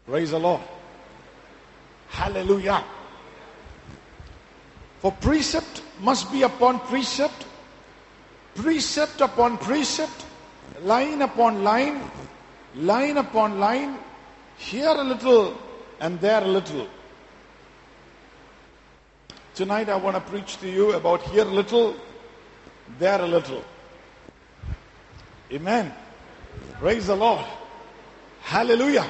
Praise the Lord. Hallelujah. For precept must be upon precept, precept upon precept, line upon line, line upon line, here a little and there a little. Tonight I want to preach to you about here a little, there a little. Amen. Praise the Lord. Hallelujah.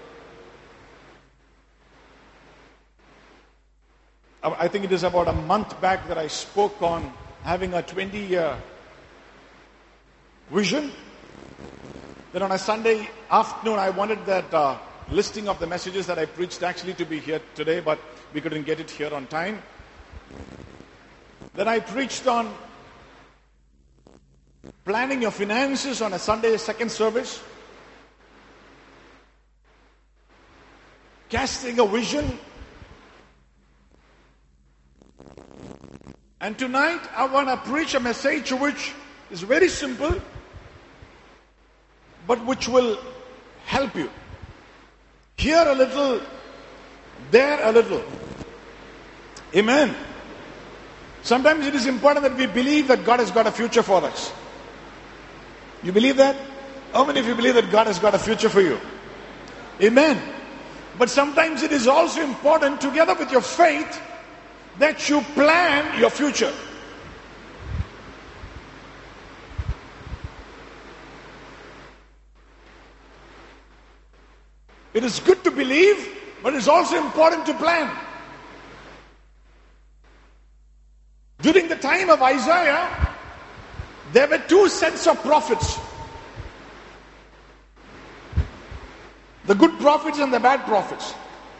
I think it is about a month back that I spoke on having a 20-year vision. Then on a Sunday afternoon, I wanted that listing of the messages that I preached actually to be here today, but we couldn't get it here on time. Then I preached on planning your finances on a Sunday second service, casting a vision. And tonight I want to preach a message which is very simple, but which will help you. Here a little, there a little. Amen. Sometimes it is important that we believe that God has got a future for us. You believe that? How many of you believe that God has got a future for you? Amen. But sometimes it is also important, together with your faith, that you plan your future. It is good to believe, but it's also important to plan. During the time of Isaiah, there were two sets of prophets. The good prophets and the bad prophets.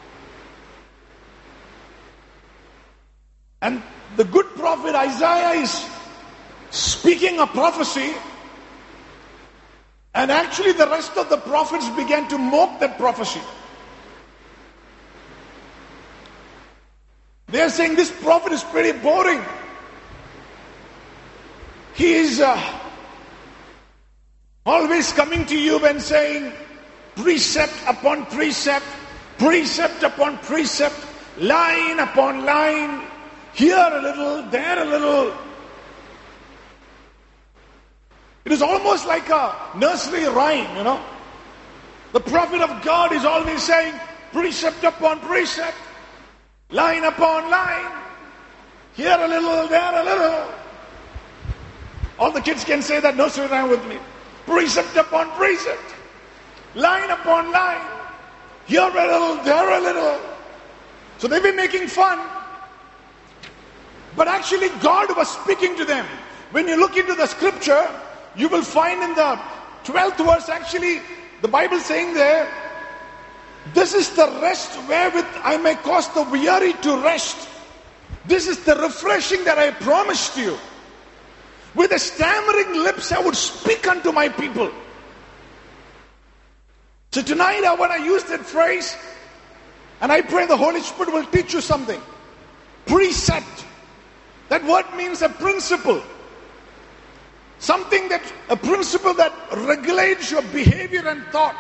And the good prophet Isaiah is speaking a prophecy, and actually the rest of the prophets began to mock that prophecy. They are saying this prophet is pretty boring. He is always coming to you and saying precept upon precept, precept upon precept, line upon line, here a little, there a little. It is almost like a nursery rhyme, you know. The prophet of God is always saying precept upon precept, line upon line, here a little, there a little. All the kids can say that nursery rhyme with me. Precept upon precept, line upon line, here a little, there a little. So they've been making fun. But actually God was speaking to them. When you look into the scripture, you will find in the 12th verse, actually, the Bible saying there, this is the rest wherewith I may cause the weary to rest. This is the refreshing that I promised you. With a stammering lips I would speak unto my people. So tonight I want to use that phrase, and I pray the Holy Spirit will teach you something. Precept. That word means a principle. Something that, a principle that regulates your behavior and thought.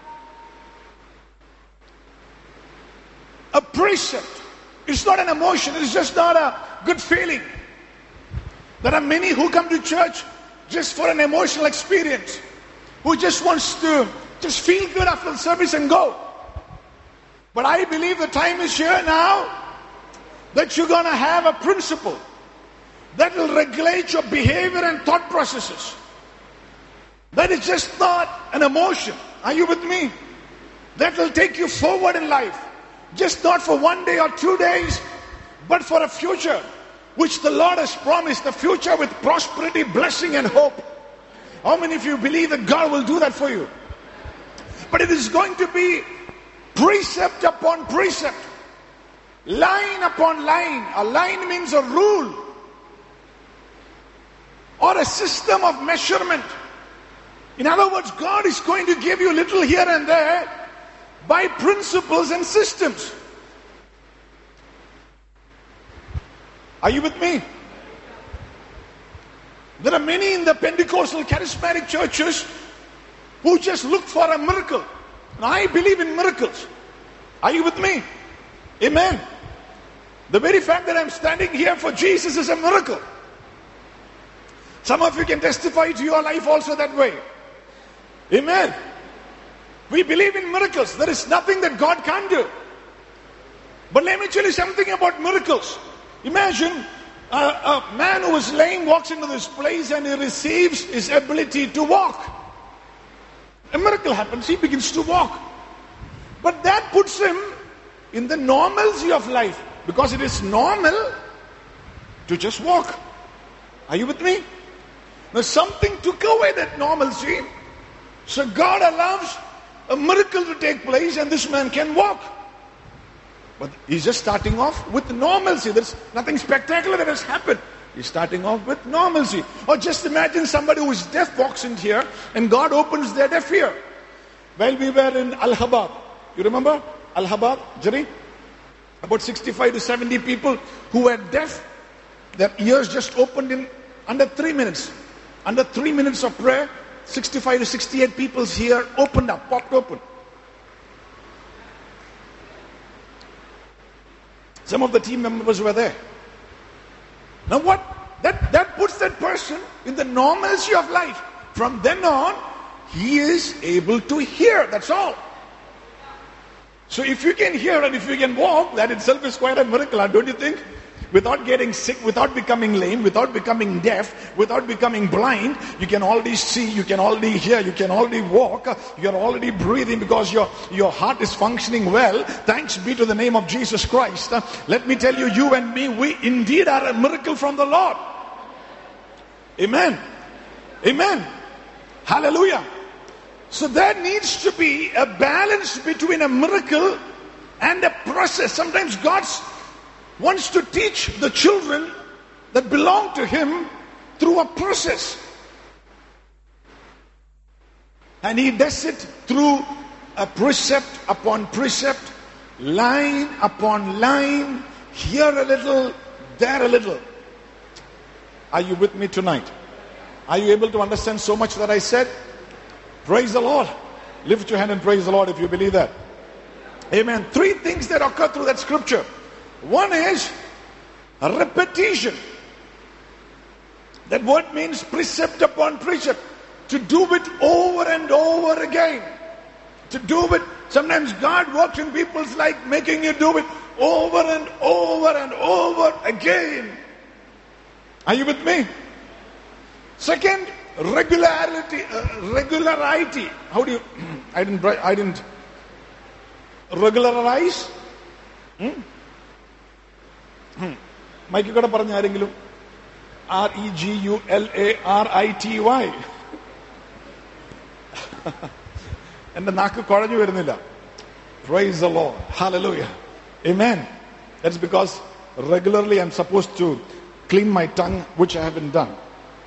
A precept. It's not an emotion. It's just not a good feeling. There are many who come to church just for an emotional experience. Who just wants to just feel good after the service and go. But I believe the time is here now that you're going to have a principle that will regulate your behavior and thought processes. That is just not an emotion. Are you with me? That will take you forward in life. Just not for 1 day or 2 days, but for a future which the Lord has promised. A future with prosperity, blessing and hope. How many of you believe that God will do that for you? But it is going to be precept upon precept. Line upon line. A line means a rule. Or a system of measurement. In other words, God is going to give you a little here and there by principles and systems. Are you with me? There are many in the Pentecostal charismatic churches who just look for a miracle. Now I believe in miracles. Are you with me? Amen. The very fact that I'm standing here for Jesus is a miracle. Some of you can testify to your life also that way. Amen. We believe in miracles. There is nothing that God can't do. But let me tell you something about miracles. Imagine a man who was lame walks into this place and he receives his ability to walk. A miracle happens. He begins to walk. But that puts him in the normalcy of life, because it is normal to just walk. Are you with me? Now something took away that normalcy. So God allows a miracle to take place and this man can walk. But he's just starting off with normalcy. There's nothing spectacular that has happened. He's starting off with normalcy. Or just imagine somebody who is deaf walks in here and God opens their deaf ear. While we were in Allahabad, you remember Allahabad, Jerry? About 65 to 70 people who were deaf, their ears just opened in under 3 minutes. Under 3 minutes of prayer, 65 to 68 people's ear opened up, popped open. Some of the team members were there. Now what? That puts that person in the normalcy of life. From then on, he is able to hear. That's all. So if you can hear and if you can walk, that itself is quite a miracle, don't you think? Without getting sick, without becoming lame, without becoming deaf, without becoming blind, you can already see, you can already hear, you can already walk, you are already breathing because your heart is functioning well. Thanks be to the name of Jesus Christ. Let me tell you, you and me, we indeed are a miracle from the Lord. Amen. Amen. Hallelujah. So there needs to be a balance between a miracle and a process. Sometimes God wants to teach the children that belong to Him through a process. And He does it through a precept upon precept, line upon line, here a little, there a little. Are you with me tonight? Are you able to understand so much that I said? Praise the Lord. Lift your hand and praise the Lord if you believe that. Amen. 3 things that occur through that scripture. One is a repetition. That word means precept upon precept. To do it over and over again. To do it. Sometimes God works in people's life making you do it over and over and over again. Are you with me? Second, regularity. How do you? I didn't regularize. Mike kada paranja arengilu. REGULARITY. And the naku kodanju varunilla. Praise the Lord. Hallelujah. Amen. That's because regularly I'm supposed to clean my tongue, which I haven't done.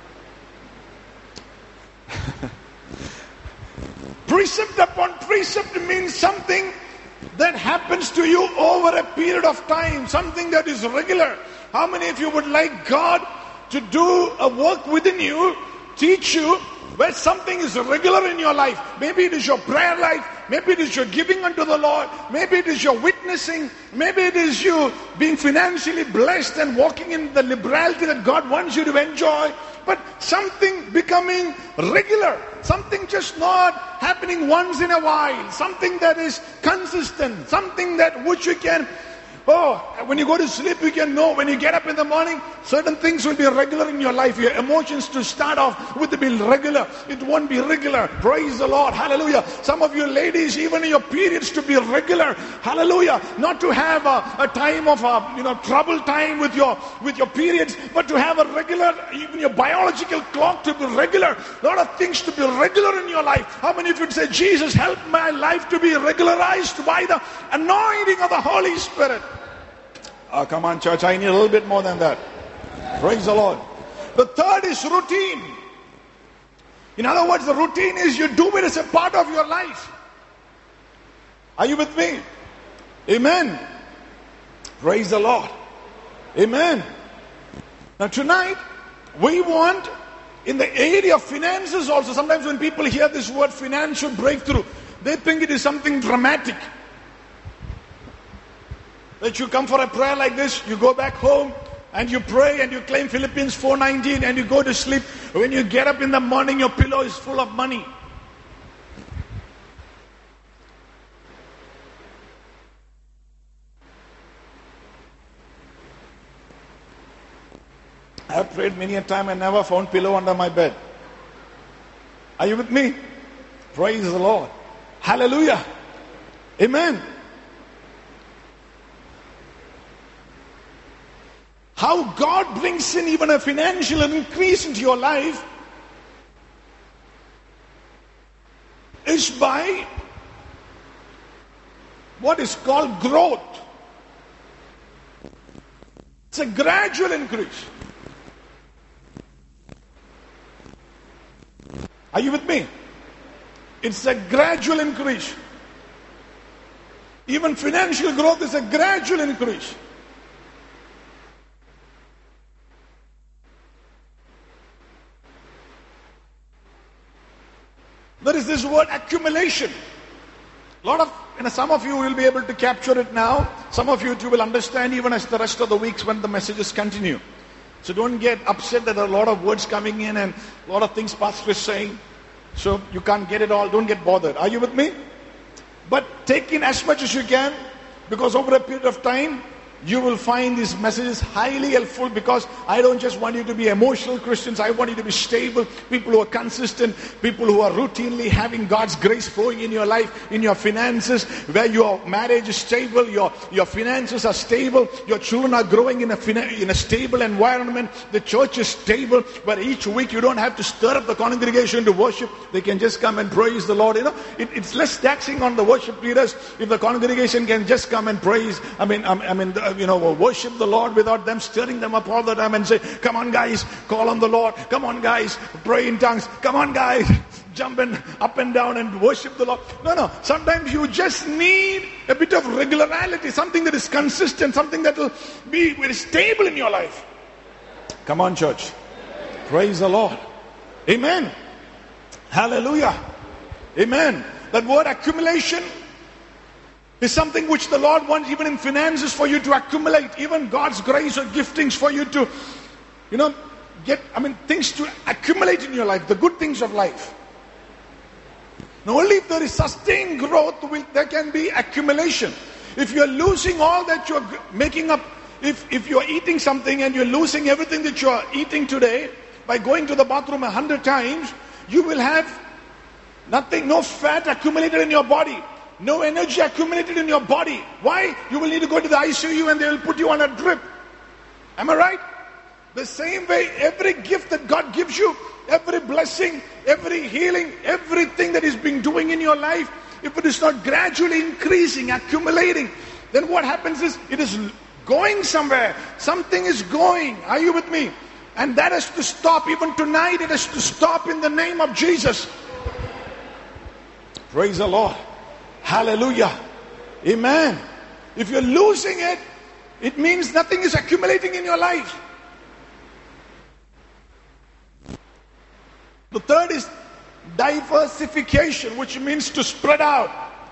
Precept upon precept means something that happens to you over a period of time, something that is regular. How many of you would like God to do a work within you, teach you, where something is regular in your life? Maybe it is your prayer life, maybe it is your giving unto the Lord, maybe it is your witnessing, maybe it is you being financially blessed and walking in the liberality that God wants you to enjoy. But something becoming regular, something just not happening once in a while, something that is consistent, something that which you can, when you go to sleep you can know, when you get up in the morning, certain things will be regular in your life. Your emotions to start off with will be regular, it won't be regular. Praise the Lord, hallelujah. Some of you ladies, even in your periods to be regular, hallelujah. Not to have a time of trouble time with your periods, but to have a regular, even your biological clock to be regular. A lot of things to be regular in your life. How many of you would say, Jesus, help my life to be regularized by the anointing of the Holy Spirit? Come on, church, I need a little bit more than that. Praise the Lord. The third is routine. In other words, the routine is you do it as a part of your life. Are you with me? Amen. Praise the Lord. Amen. Now tonight, we want, in the area of finances also, sometimes when people hear this word financial breakthrough, they think it is something dramatic. that you come for a prayer like this, you go back home and you pray and you claim Philippians 4:19 and you go to sleep. When you get up in the morning, your pillow is full of money. I have prayed many a time and never found pillow under my bed. Are you with me? Praise the Lord. Hallelujah. Amen. How God brings in even a financial increase into your life is by what is called growth. It's a gradual increase. Are you with me? It's a gradual increase. Even financial growth is a gradual increase. There is this word accumulation. Some of you will be able to capture it now. Some of you will understand even as the rest of the weeks when the messages continue. So don't get upset that there are a lot of words coming in and a lot of things Pastor is saying. So you can't get it all. Don't get bothered. Are you with me? But take in as much as you can, because over a period of time, you will find these messages highly helpful, because I don't just want you to be emotional Christians. I want you to be stable, people who are consistent, people who are routinely having God's grace flowing in your life, in your finances, where your marriage is stable, your finances are stable, your children are growing in a stable environment, the church is stable, where each week you don't have to stir up the congregation to worship. They can just come and praise the Lord. It's less taxing on the worship leaders if the congregation can just come and praise. Worship the Lord without them stirring them up all the time and say, come on guys, call on the Lord. Come on guys, pray in tongues. Come on guys, jumping up and down and worship the Lord. No. Sometimes you just need a bit of regularity, something that is consistent, something that will be very stable in your life. Come on, church. Praise the Lord. Amen. Hallelujah. Amen. That word accumulation is something which the Lord wants even in finances for you to accumulate, even God's grace or giftings for you to, things to accumulate in your life, the good things of life. Now, only if there is sustained growth, there can be accumulation. If you're losing all that you're making up, if you're eating something and you're losing everything that you're eating today by going to the bathroom 100 times, you will have nothing, no fat accumulated in your body. No energy accumulated in your body. Why? You will need to go to the ICU and they will put you on a drip. Am I right? The same way, every gift that God gives you, every blessing, every healing, everything that He's been doing in your life, if it is not gradually increasing, accumulating, then what happens is it is going somewhere. Something is going. Are you with me? And that has to stop. Even tonight, it has to stop in the name of Jesus. Praise the Lord. Hallelujah. Amen. If you're losing it, it means nothing is accumulating in your life. The third is diversification, which means to spread out.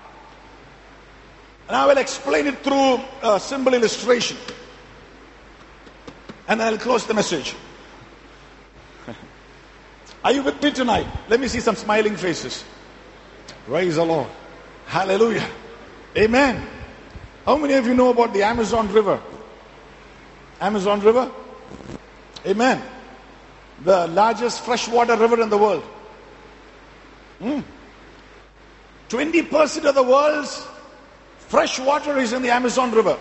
And I will explain it through a simple illustration. And then I'll close the message. Are you with me tonight? Let me see some smiling faces. Praise the Lord. Hallelujah. Amen. How many of you know about the Amazon River? Amazon River? Amen. The largest freshwater river in the world. 20% of the world's fresh water is in the Amazon River.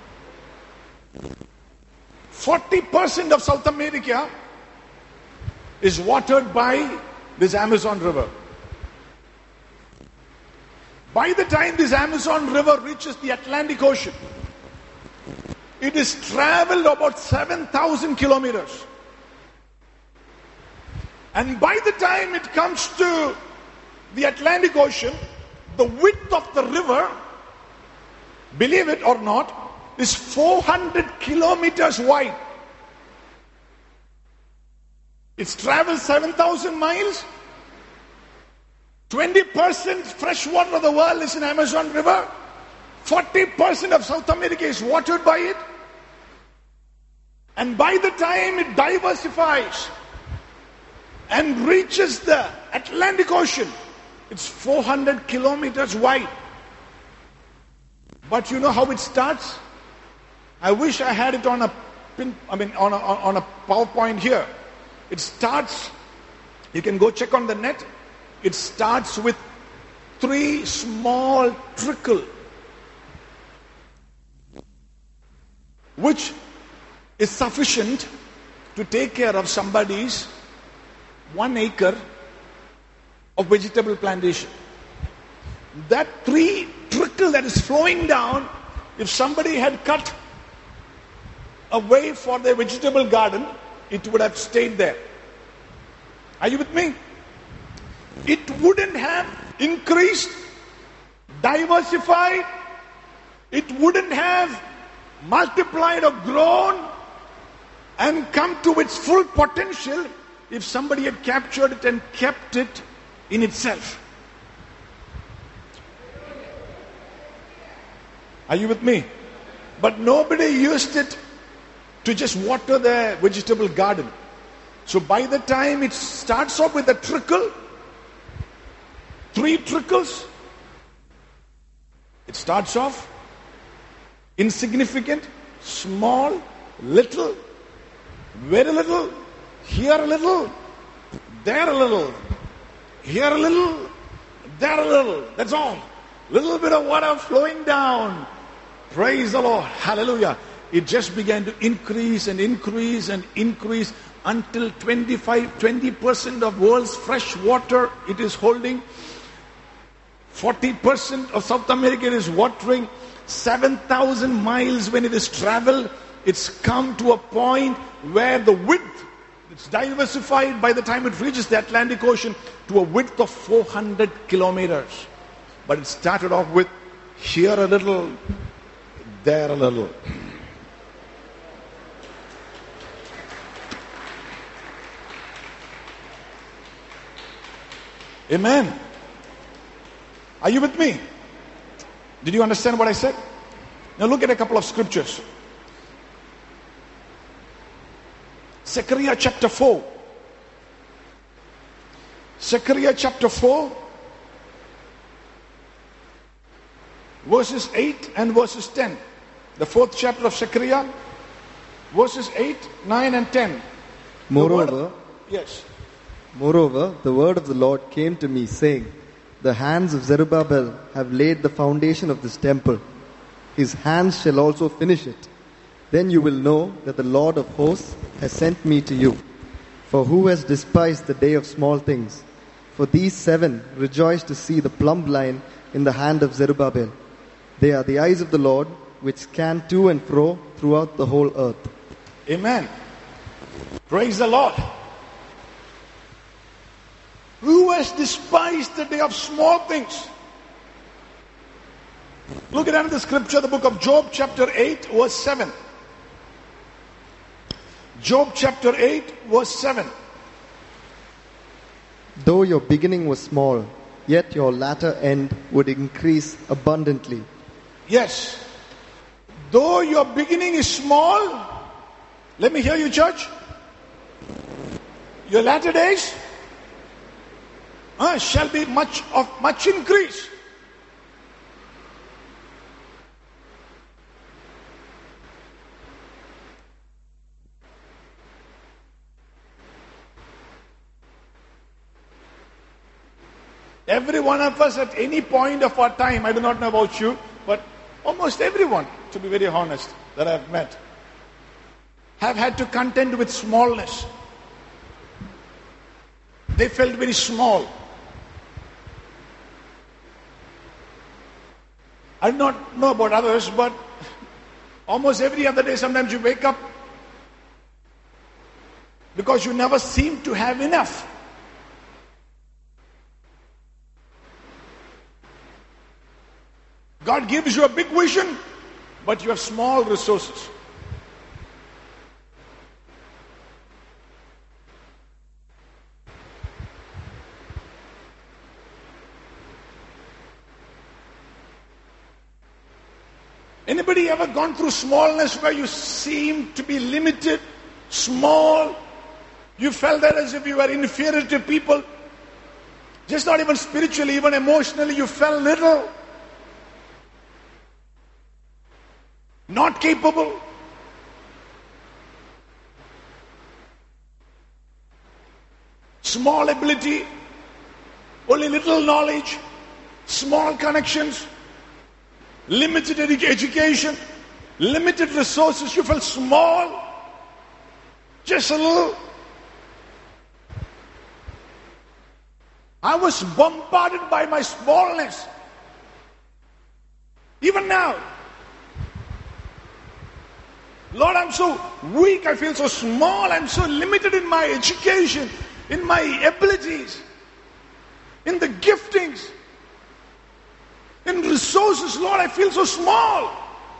40% of South America is watered by this Amazon River. By the time this Amazon River reaches the Atlantic Ocean, it is traveled about 7,000 kilometers. And by the time it comes to the Atlantic Ocean, the width of the river, believe it or not, is 400 kilometers wide. It's traveled 7,000 miles. 20% fresh water of the world is in Amazon River. 40% of South America is watered by it. And by the time it diversifies and reaches the Atlantic Ocean, it's 400 kilometers wide. But you know how it starts? I wish I had it on a on a PowerPoint here. It starts, you can go check on the net. It starts with 3 small trickle, which is sufficient to take care of somebody's 1 acre of vegetable plantation. That 3 trickle that is flowing down, if somebody had cut a way for their vegetable garden, it would have stayed there. Are you with me? It wouldn't have increased, diversified, it wouldn't have multiplied or grown and come to its full potential if somebody had captured it and kept it in itself. Are you with me? But nobody used it to just water their vegetable garden. So by the time it starts off with a trickle, 3 trickles, it starts off insignificant, small, little, very little, here a little, there a little, here a little, there a little. That's all. Little bit of water flowing down. Praise the Lord. Hallelujah. It just began to increase and increase and increase until 20% of world's fresh water it is holding. 40% of South America is watering. 7,000 miles when it is traveled, it's come to a point where the width, it's diversified by the time it reaches the Atlantic Ocean to a width of 400 kilometers. But it started off with here a little, there a little. Amen. Are you with me? Did you understand what I said? Now look at a couple of scriptures. Zechariah chapter 4. Zechariah chapter 4, verses 8 and verses 10. The 4th chapter of Zechariah, verses 8, 9 and 10. Moreover, yes. Moreover, the word of the Lord came to me, saying, The hands of Zerubbabel have laid the foundation of this temple. His hands shall also finish it. Then you will know that the Lord of hosts has sent me to you. For who has despised the day of small things? For these 7 rejoice to see the plumb line in the hand of Zerubbabel. They are the eyes of the Lord, which scan to and fro throughout the whole earth. Amen. Praise the Lord. Who has despised the day of small things? Look at another scripture, the book of Job chapter 8 verse 7. Job chapter 8 verse 7. Though your beginning was small, yet your latter end would increase abundantly. Yes. Though your beginning is small, let me hear you, church. Your latter days shall be much increase. Every one of us at any point of our time, I do not know about you, but almost everyone, to be very honest, that I have met, have had to contend with smallness. They felt very small. I do not know about others, but almost every other day, sometimes you wake up because you never seem to have enough. God gives you a big vision, but you have small resources. Anybody ever gone through smallness where you seem to be limited, small? You felt that as if you were inferior to people. Just not even spiritually, even emotionally, you felt little. Not capable. Small ability. Only little knowledge. Small connections. Limited education. Limited resources. You felt small. Just a little. I was bombarded by my smallness. Even now. Lord, I'm so weak. I feel so small. I'm so limited in my education, in my abilities, in the giftings, in resources. Lord, I feel so small.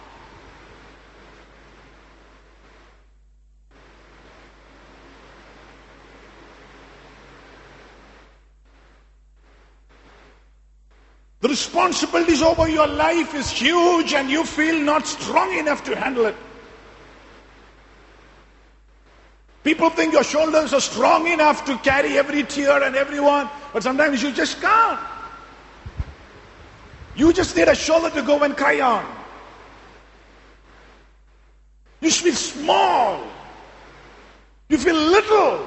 The responsibilities over your life is huge and you feel not strong enough to handle it. People think your shoulders are strong enough to carry every tear and everyone, but sometimes you just can't. You just need a shoulder to go and cry on. You feel small. You feel little.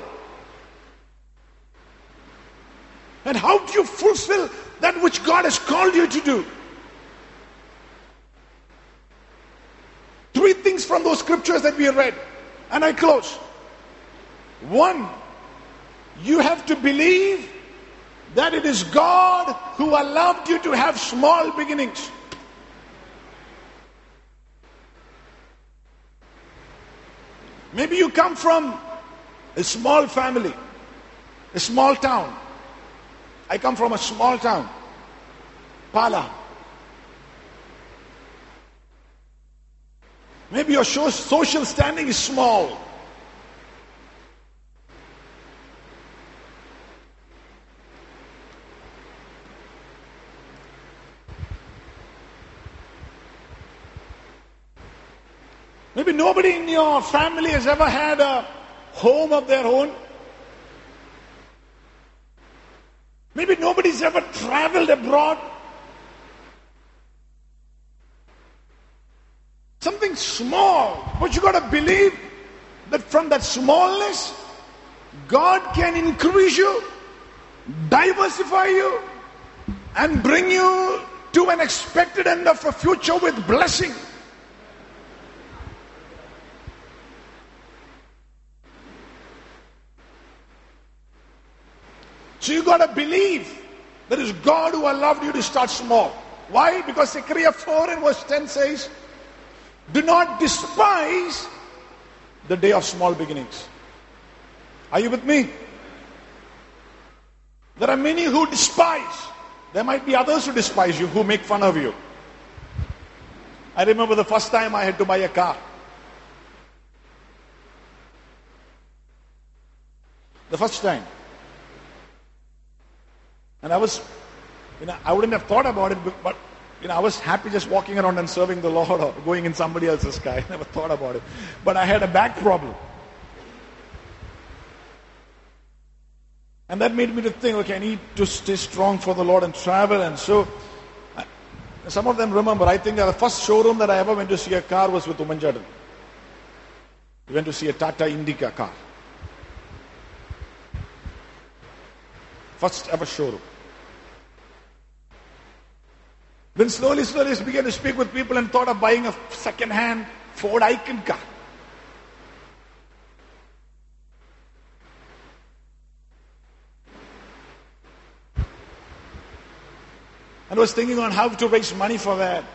And how do you fulfill that which God has called you to do? Three things from those scriptures that we read, and I close. One, you have to believe that it is God who allowed you to have small beginnings. Maybe you come from a small family, a small town. I come from a small town, Pala. Maybe your social standing is small. Maybe nobody in your family has ever had a home of their own. Maybe nobody's ever traveled abroad. Something small. But you got to believe that from that smallness, God can increase you, diversify you, and bring you to an expected end of a future with blessing. So you got to believe that it's God who allowed you to start small. Why? Because Zechariah 4 and verse 10 says, do not despise the day of small beginnings. Are you with me? There are many who despise. There might be others who despise you, who make fun of you. I remember the first time I had to buy a car. The first time. And I was, I wouldn't have thought about it, but, I was happy just walking around and serving the Lord or going in somebody else's car. I never thought about it. But I had a back problem. And that made me to think, okay, I need to stay strong for the Lord and travel. And so, some of them remember, I think the first showroom that I ever went to see a car was with Umanjadan. We went to see a Tata Indica car. First ever showroom. Then slowly began to speak with people and thought of buying a second-hand Ford Icon car. And I was thinking on how to raise money for that.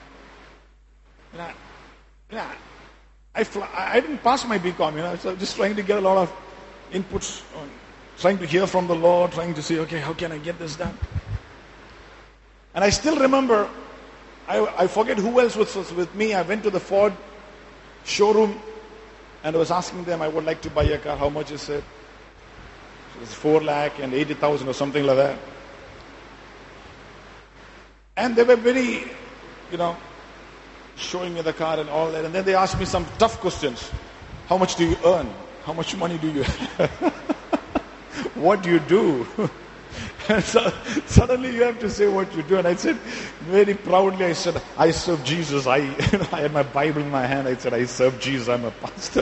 I didn't pass my BCom, so just trying to get a lot of inputs, on, trying to hear from the Lord, trying to see, okay, how can I get this done? And I still remember, I forget who else was with me. I went to the Ford showroom and I was asking them, I would like to buy a car. How much is it? So it's 4,80,000 or something like that. And they were very, showing me the car and all that. And then they asked me some tough questions. How much do you earn? How much money do you have? What do you do? And so, suddenly you have to say what you do. And I said, very proudly, I said, I serve Jesus. I had my Bible in my hand. I said, I serve Jesus. I'm a pastor.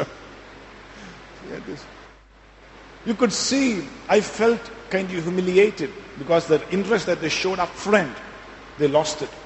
You could see, I felt kind of humiliated because the interest that they showed up front, they lost it.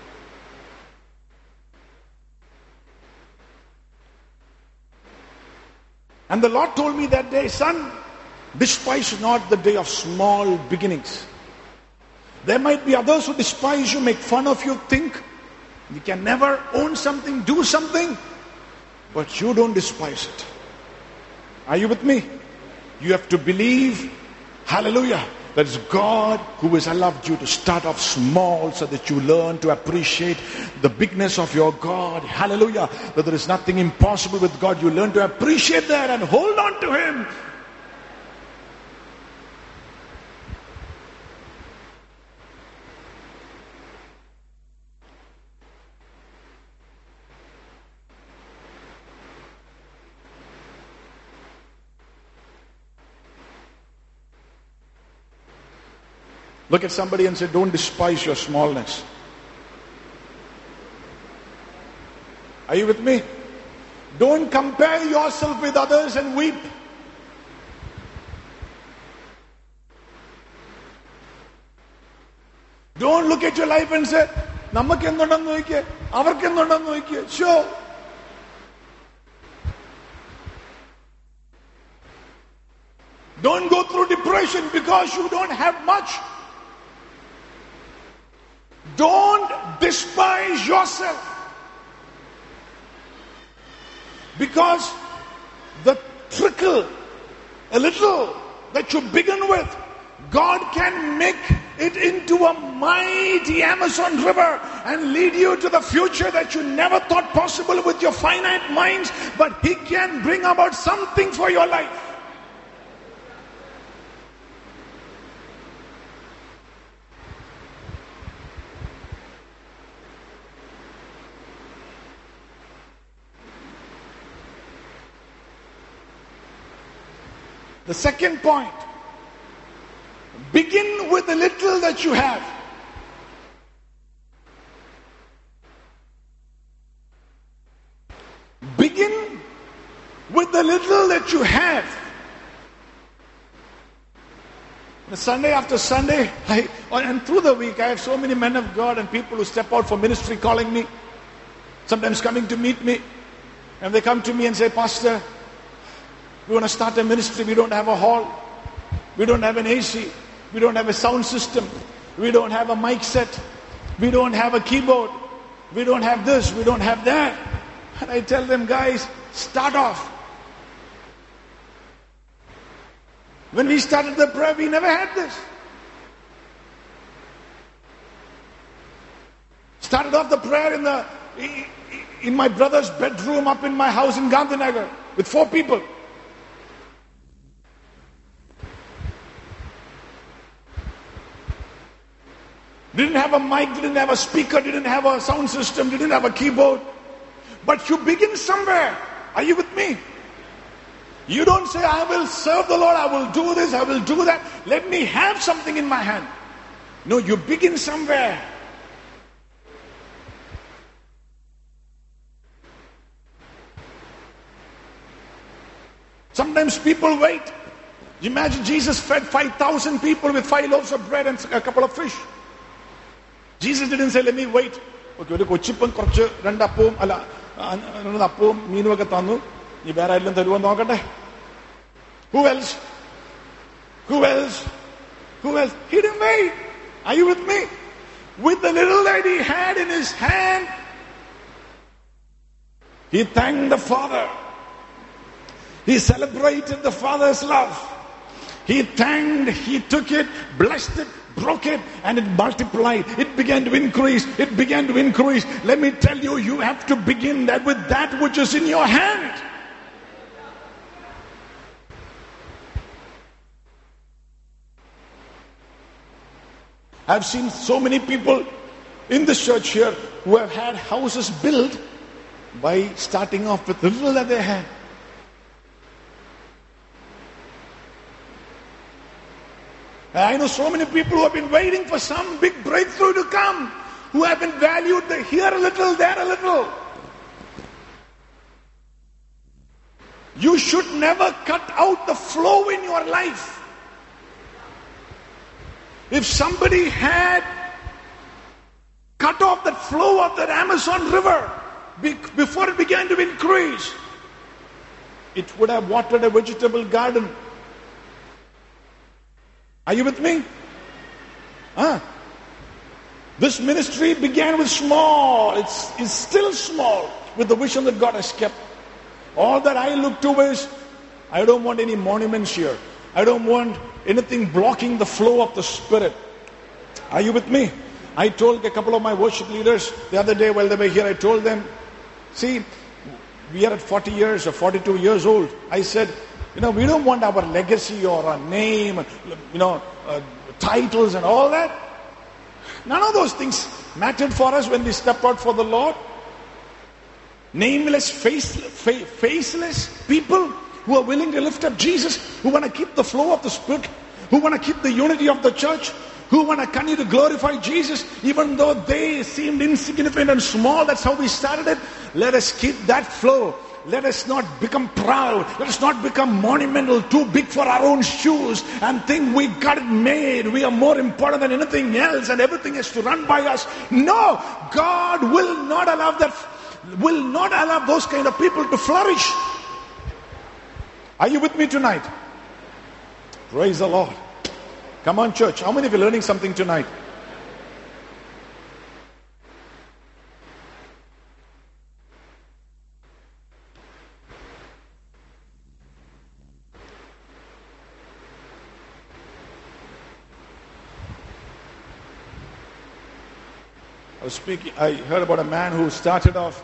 And the Lord told me that day, son, despise not the day of small beginnings. There might be others who despise you, make fun of you, think you can never own something, do something, but you don't despise it. Are you with me? You have to believe, hallelujah, that it's God who has allowed you to start off small so that you learn to appreciate the bigness of your God. Hallelujah. That there is nothing impossible with God. You learn to appreciate that and hold on to Him. Look at somebody and say, don't despise your smallness. Are you with me? Don't compare yourself with others and weep. Don't look at your life and say, "Namak endunnennu nokke, avarkku endunnennu nokke." Sure. Don't go through depression because you don't have much. Don't despise yourself. Because the trickle, a little that you begin with, God can make it into a mighty Amazon river and lead you to the future that you never thought possible with your finite minds, but He can bring about something for your life. The second point, begin with the little that you have. Begin with the little that you have. Sunday after Sunday, and through the week, I have so many men of God and people who step out for ministry calling me, sometimes coming to meet me, and they come to me and say, "Pastor, we want to start a ministry. We don't have a hall. We don't have an AC. We don't have a sound system. We don't have a mic set. We don't have a keyboard. We don't have this. We don't have that." And I tell them, guys, start off. When we started the prayer, we never had this. Started off the prayer in my brother's bedroom up in my house in Gandhinagar with 4 people. Didn't have a mic, didn't have a speaker, didn't have a sound system, didn't have a keyboard. But you begin somewhere. Are you with me? You don't say, "I will serve the Lord, I will do this, I will do that. Let me have something in my hand." No, you begin somewhere. Sometimes people wait. Imagine Jesus fed 5,000 people with 5 loaves of bread and a couple of fish. Jesus didn't say, "Let me wait." Okay, ഒരു കൊച്ചിപ്പം കുറച്ച് 2 അപ്പവും അല്ല 2 അപ്പവും മീനും ഒക്കെ തന്നു. നീ വേറെ ആരെങ്കിലും തരുമോ നോക്കട്ടെ. Who else? Who else? Who else? He didn't wait. Are you with me? With the little that he had in his hand, he thanked the Father. He celebrated the Father's love. He thanked, he took it, blessed it, broke it, and it multiplied. It began to increase. It began to increase. Let me tell you, you have to begin that with that which is in your hand. I've seen so many people in this church here who have had houses built by starting off with the little that they had. I know so many people who have been waiting for some big breakthrough to come, who have been valued here a little, there a little. You should never cut out the flow in your life. If somebody had cut off that flow of that Amazon river before it began to increase, it would have watered a vegetable garden. Are you with me? This ministry began with small. It's still small with the vision that God has kept. All that I look to is, I don't want any monuments here. I don't want anything blocking the flow of the Spirit. Are you with me? I told a couple of my worship leaders the other day while they were here, I told them, see, we are at 40 years or 42 years old. I said, we don't want our legacy or our name, titles and all that. None of those things mattered for us when we stepped out for the Lord. Nameless, faceless people who are willing to lift up Jesus, who want to keep the flow of the Spirit, who want to keep the unity of the church, who want to continue to glorify Jesus, even though they seemed insignificant and small. That's how we started it. Let us keep that flow. Let us not become proud. Let us not become monumental, too big for our own shoes, and think we got it made. We are more important than anything else, and everything has to run by us. No, God will not allow that. Will not allow those kind of people to flourish. Are you with me tonight? Praise the Lord. Come on, church. How many of you are learning something tonight? I heard about a man who started off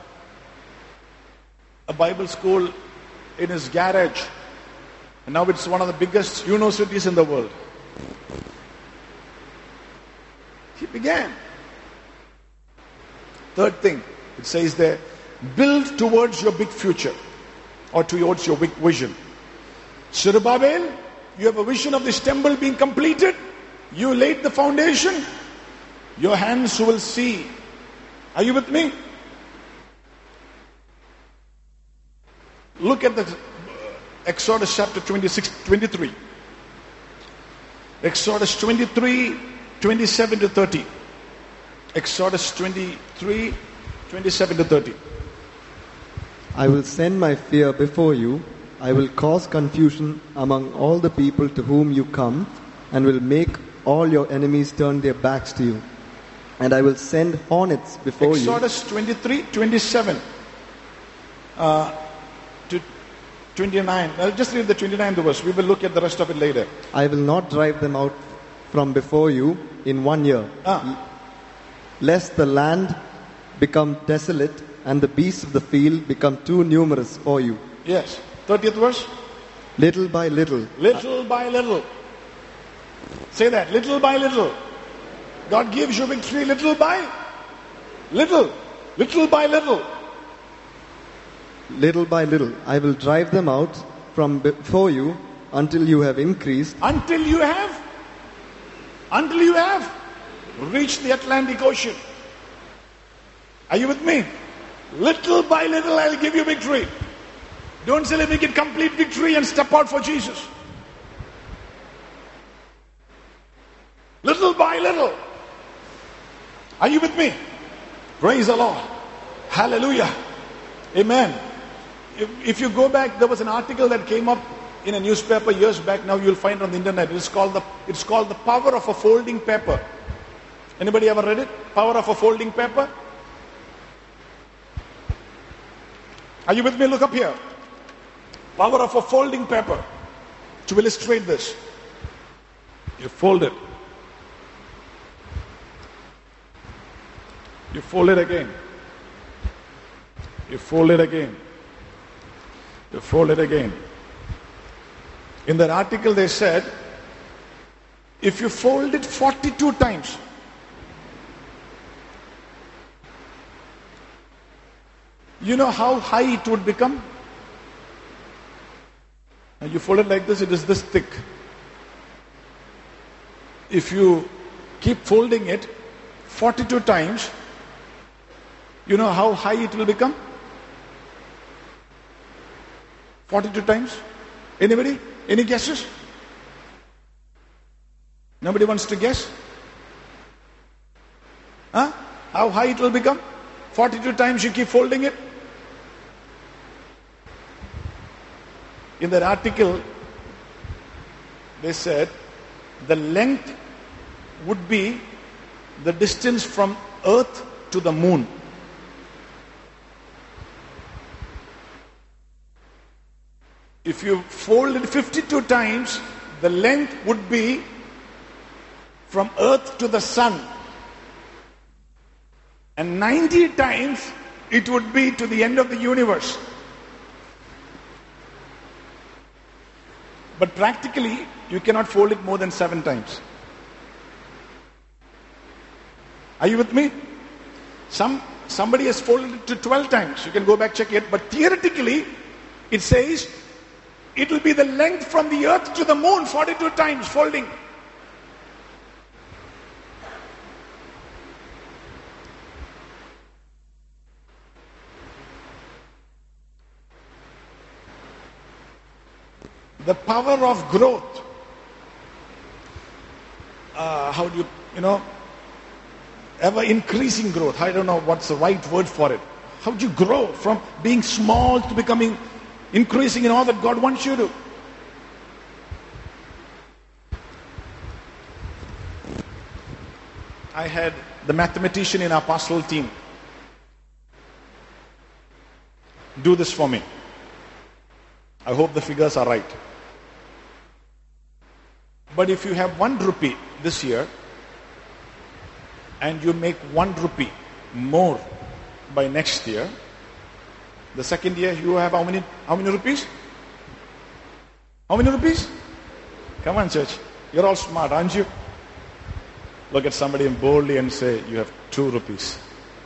a Bible school in his garage, and now it's one of the biggest universities in the world. He began. Third thing, it says there, build towards your big future or towards your big vision. Zerubbabel, you have a vision of this temple being completed. You laid the foundation. Your hands will see. Are you with me? Look at the Exodus chapter 23. Exodus 23, 27 to 30. Exodus 23, 27 to 30. I will send my fear before you. I will cause confusion among all the people to whom you come, and will make all your enemies turn their backs to you. And I will send hornets before you. Exodus 23, 27 to 29. I'll just read the 29th verse. We will look at the rest of it later. I will not drive them out from before you in 1 year, lest the land become desolate and the beasts of the field become too numerous for you. Yes. 30th verse. Little by little. Little by little. Say that. Little by little. God gives you victory little by little. Little by little. Little by little. I will drive them out from before you until you have increased. Until you have reached the Atlantic Ocean. Are you with me? Little by little I'll give you victory. Don't say let me get complete victory and step out for Jesus. Little by little. Are you with me? Praise the Lord. Hallelujah. Amen. If you go back, there was an article that came up in a newspaper years back. Now you'll find it on the internet. It's called the Power of a Folding Paper. Anybody ever read it? Power of a Folding Paper. Are you with me? Look up here. Power of a folding paper. To illustrate this, you fold it. You fold it again. You fold it again. You fold it again. In that article they said, if you fold it 42 times, You know how high it would become? And you fold it like this, it is this thick. If you keep folding it 42 times, you know how high it will become? 42 times? Anybody? Any guesses? Nobody wants to guess? Huh? How high it will become? 42 times you keep folding it? In that article, they said the length would be the distance from Earth to the moon. If you fold it 52 times, the length would be from Earth to the sun. And 90 times it would be to the end of the universe. But practically, you cannot fold it more than 7 times. Are you with me? Somebody has folded it to 12 times. You can go back, check it. But theoretically, it says it will be the length from the earth to the moon, 42 times folding. The power of growth. How do you ever increasing growth. I don't know what's the right word for it. How do you grow from being small to becoming increasing in all that God wants you to? I had the mathematician in our pastoral team do this for me. I hope the figures are right. But if you have 1 rupee this year and you make 1 rupee more by next year, the second year you have how many rupees? How many rupees? Come on, church. You're all smart, aren't you? Look at somebody boldly and say, you have 2 rupees.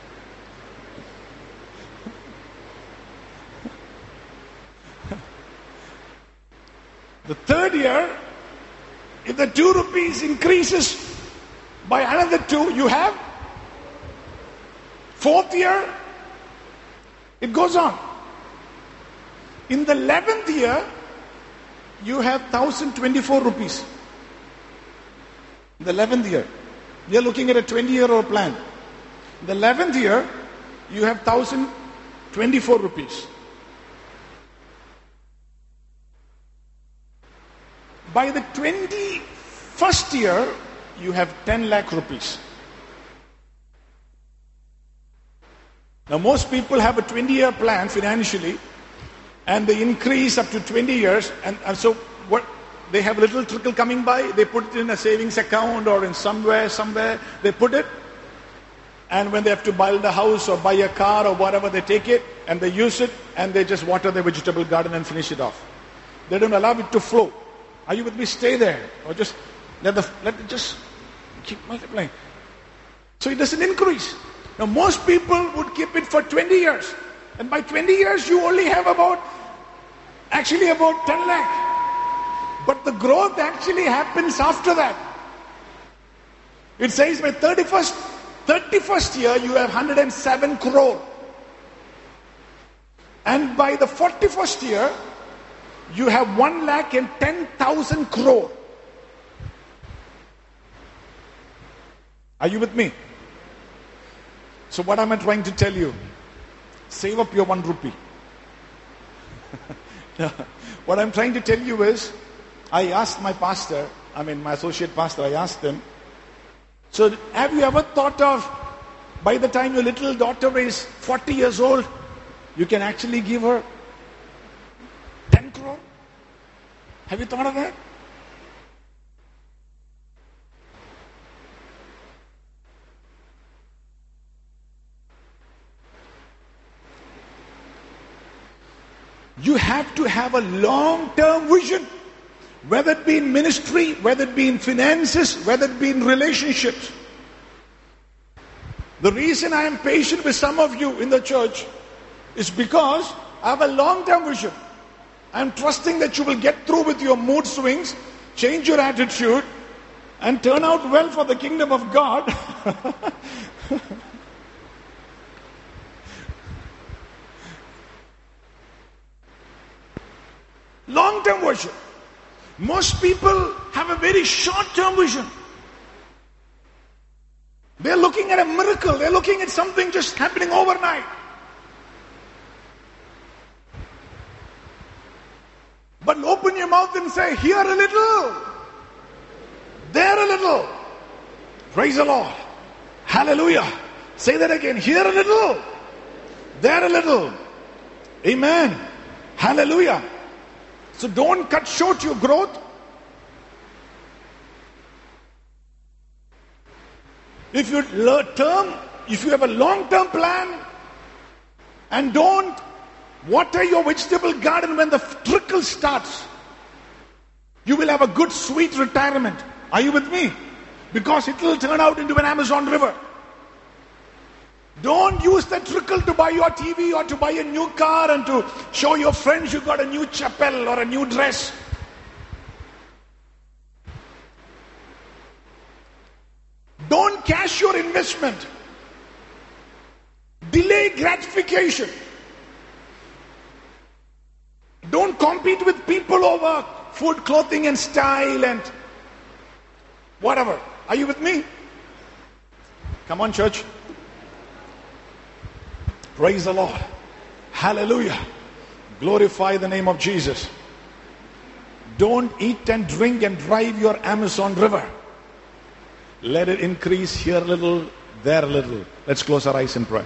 The third year, if the 2 rupees increases by another 2, you have. Fourth year, it goes on. In the 11th year, you have 1,024 rupees. In the 11th year, we are looking at a 20-year-old plan. In the 11th year, you have 1,024 rupees. By the 21st year, you have 10 lakh rupees. Now, most people have a 20-year plan financially, and they increase up to 20 years, and so what? They have a little trickle coming by, they put it in a savings account or in somewhere, they put it, and when they have to build a house or buy a car or whatever, they take it, and they use it, and they just water their vegetable garden and finish it off. They don't allow it to flow. Are you with me? Stay there, or just let it just keep multiplying. So it doesn't increase. Now most people would keep it for 20 years, and by 20 years you only have about 10 lakh. But the growth actually happens after that. It says by 31st year you have 107 crore, and by the 41st year you have 1,10,000 crore. Are you with me? So what am I trying to tell you? Save up your 1 rupee. What I'm trying to tell you is, I asked my pastor, my associate pastor, I asked him, so have you ever thought of, by the time your little daughter is 40 years old, you can actually give her 10 crore? Have you thought of that? You have to have a long-term vision, whether it be in ministry, whether it be in finances, whether it be in relationships. The reason I am patient with some of you in the church It's because I have a long-term vision. I'm trusting that you will get through with your mood swings, change your attitude, and turn out well for the kingdom of God. Long-term vision. Most people have a very short-term vision. They're looking at a miracle. They're looking at something just happening overnight. But open your mouth and say, here a little, there a little. Praise the Lord. Hallelujah. Say that again. Here a little, there a little. Amen. Hallelujah. So don't cut short your growth. If you have a long-term plan, and don't water your vegetable garden when the trickle starts, you will have a good sweet retirement. Are you with me? Because it will turn out into an Amazon river. Don't use the trickle to buy your TV or to buy a new car and to show your friends you got a new chapel or a new dress. Don't cash your investment. Delay gratification. Don't compete with people over food, clothing, and style and whatever. Are you with me? Come on, church. Praise the Lord. Hallelujah. Glorify the name of Jesus. Don't eat and drink and drive your Amazon river. Let it increase here a little, there a little. Let's close our eyes and pray.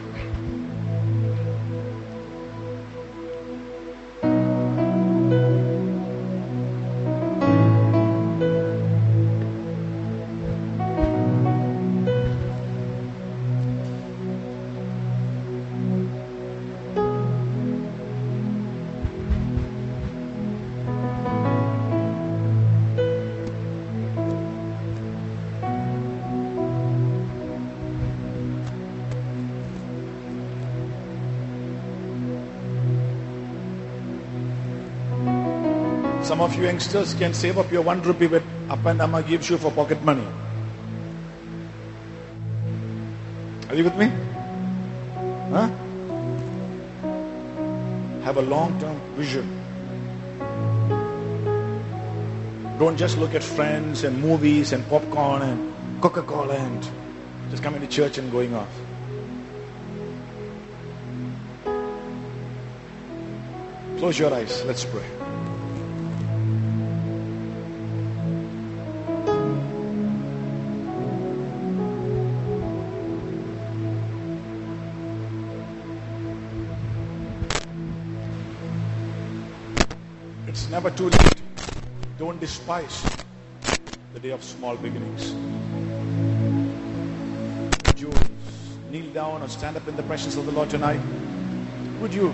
Some of you youngsters can save up your 1 rupee with Appa and Amma gives you for pocket money. Are you with me? Huh? Have a long-term vision. Don't just look at friends and movies and popcorn and Coca-Cola and just coming to church and going off. Close your eyes. Let's pray. It's never too late. Don't despise the day of small beginnings. Would you kneel down or stand up in the presence of the Lord tonight? Would you?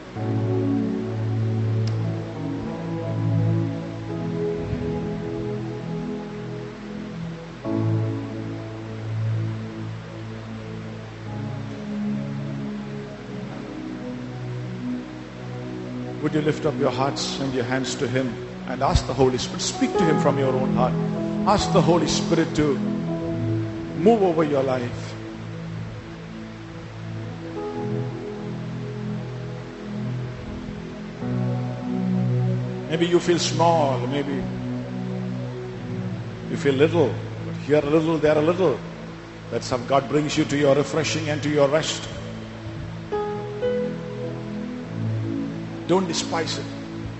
Would you lift up your hearts and your hands to Him and ask the Holy Spirit, speak to Him from your own heart. Ask the Holy Spirit to move over your life. Maybe you feel small, maybe you feel little, but here a little, there a little. That's how God brings you to your refreshing and to your rest. Don't despise it.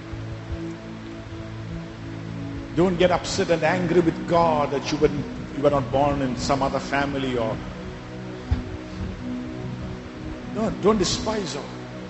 Don't get upset and angry with God that you were not born in some other family or... No, don't despise her.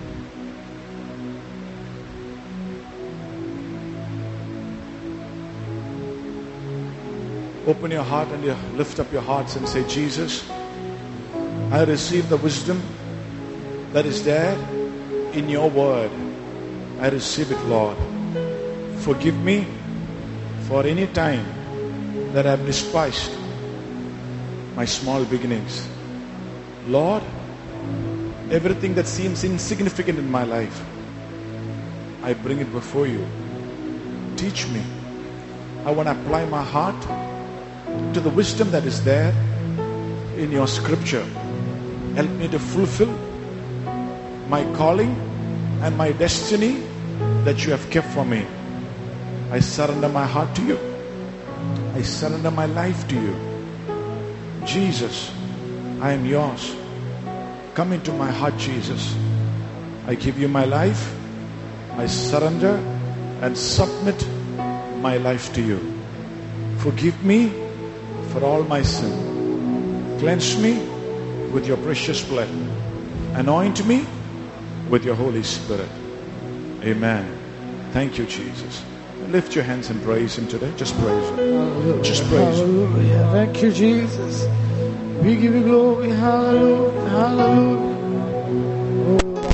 Open your heart and you lift up your hearts and say, Jesus, I receive the wisdom that is there in your word. I receive it, Lord. Forgive me for any time that I have despised my small beginnings. Lord, Everything that seems insignificant in my life, I bring it before you. Teach me. I want to apply my heart to the wisdom that is there in your scripture. Help me to fulfill my calling and my destiny that you have kept for me. I surrender my heart to you. I surrender my life to you. Jesus, I am yours. Come into my heart, Jesus. I give you my life. I surrender and submit my life to you. Forgive me for all my sin. Cleanse me with your precious blood. Anoint me with your Holy Spirit. Amen. Thank you, Jesus. Lift your hands and praise Him today. Just praise Him. Just praise Him. Hallelujah. Thank you, Jesus. We give you glory. Hallelujah.